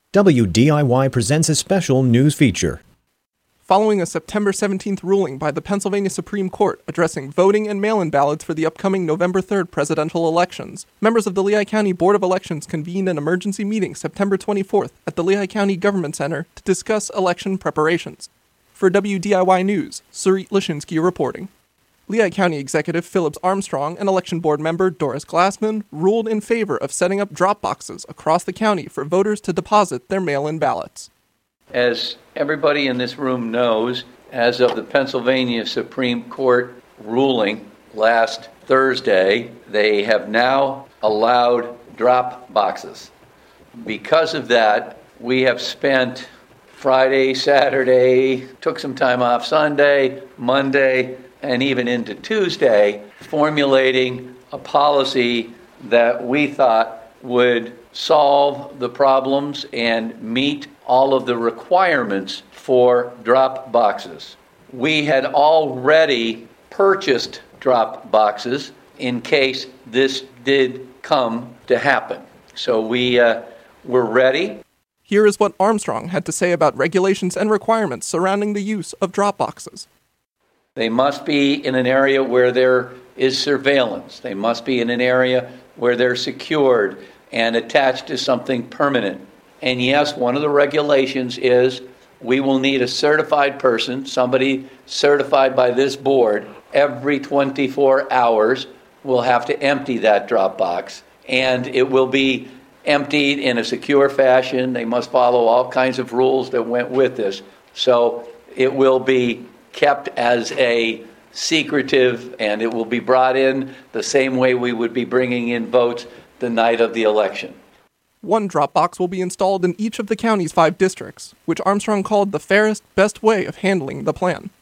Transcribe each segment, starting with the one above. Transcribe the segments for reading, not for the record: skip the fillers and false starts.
WDIY presents a special news feature. Following a September 17th ruling by the Pennsylvania Supreme Court addressing voting and mail-in ballots for the upcoming November 3rd presidential elections, members of the Lehigh County Board of Elections convened an emergency meeting September 24th at the Lehigh County Government Center to discuss election preparations. For WDIY News, Sarit Lashinsky reporting. Lehigh County Executive Phillips Armstrong and Election Board member Doris Glassman ruled in favor of setting up drop boxes across the county for voters to deposit their mail-in ballots. As everybody in this room knows, as of the Pennsylvania Supreme Court ruling last Thursday, they have now allowed drop boxes. Because of that, we have spent Friday, Saturday, took some time off Sunday, Monday, and even into Tuesday, formulating a policy that we thought would solve the problems and meet all of the requirements for drop boxes. We had already purchased drop boxes in case this did come to happen. So we're ready. Here is what Armstrong had to say about regulations and requirements surrounding the use of drop boxes. They must be in an area where there is surveillance. They must be in an area where they're secured and attached to something permanent. And yes, one of the regulations is we will need a certified person, somebody certified by this board, every 24 hours will have to empty that drop box. And it will be emptied in a secure fashion. They must follow all kinds of rules that went with this. So it will be kept as a secretive, and it will be brought in the same way we would be bringing in votes the night of the election. One drop box will be installed in each of the county's 5 districts, which Armstrong called the fairest, best way of handling the plan.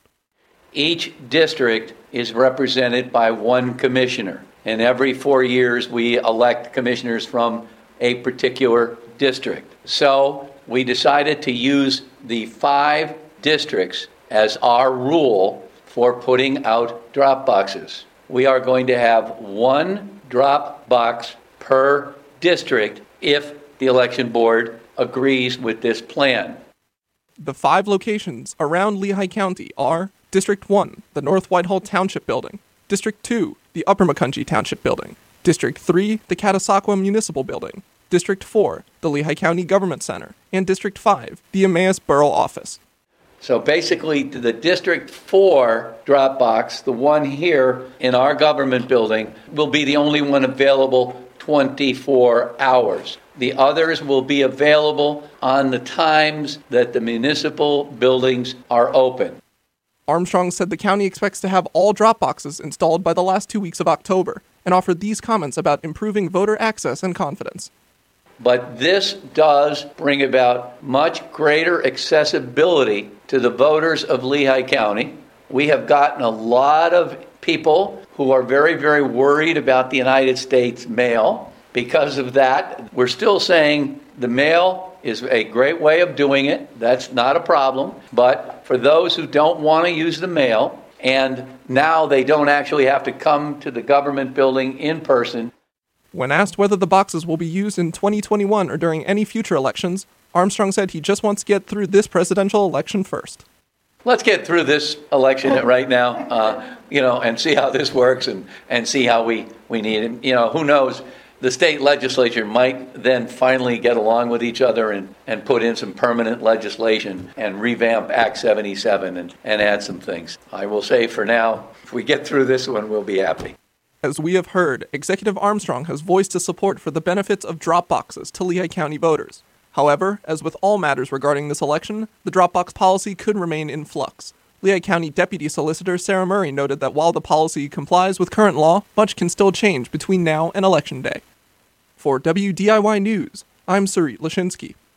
Each district is represented by one commissioner, and every 4 years we elect commissioners from a particular district. So we decided to use the 5 districts as our rule for putting out drop boxes. We are going to have one drop box per district if the election board agrees with this plan. The 5 locations around Lehigh County are District 1, the North Whitehall Township Building, District 2, the Upper Macungie Township Building, District 3, the Catasauqua Municipal Building, District 4, the Lehigh County Government Center, and District 5, the Emmaus Borough Office. So basically, the District 4 drop box, the one here in our government building, will be the only one available 24 hours. The others will be available on the times that the municipal buildings are open. Armstrong said the county expects to have all drop boxes installed by the last 2 weeks of October, and offered these comments about improving voter access and confidence. But this does bring about much greater accessibility to the voters of Lehigh County. We have gotten a lot of people who are very, very worried about the United States mail. Because of that, we're still saying the mail is a great way of doing it. That's not a problem. But for those who don't want to use the mail, and now they don't actually have to come to the government building in person. When asked whether the boxes will be used in 2021 or during any future elections, Armstrong said he just wants to get through this presidential election first. Let's get through this election right now, and see how this works and see how we need it. Who knows? The state legislature might then finally get along with each other and put in some permanent legislation and revamp Act 77 and add some things. I will say for now, if we get through this one, we'll be happy. As we have heard, Executive Armstrong has voiced his support for the benefits of drop boxes to Lehigh County voters. However, as with all matters regarding this election, the drop box policy could remain in flux. Lehigh County Deputy Solicitor Sarah Murray noted that while the policy complies with current law, much can still change between now and Election Day. For WDIY News, I'm Sarit Lashinsky.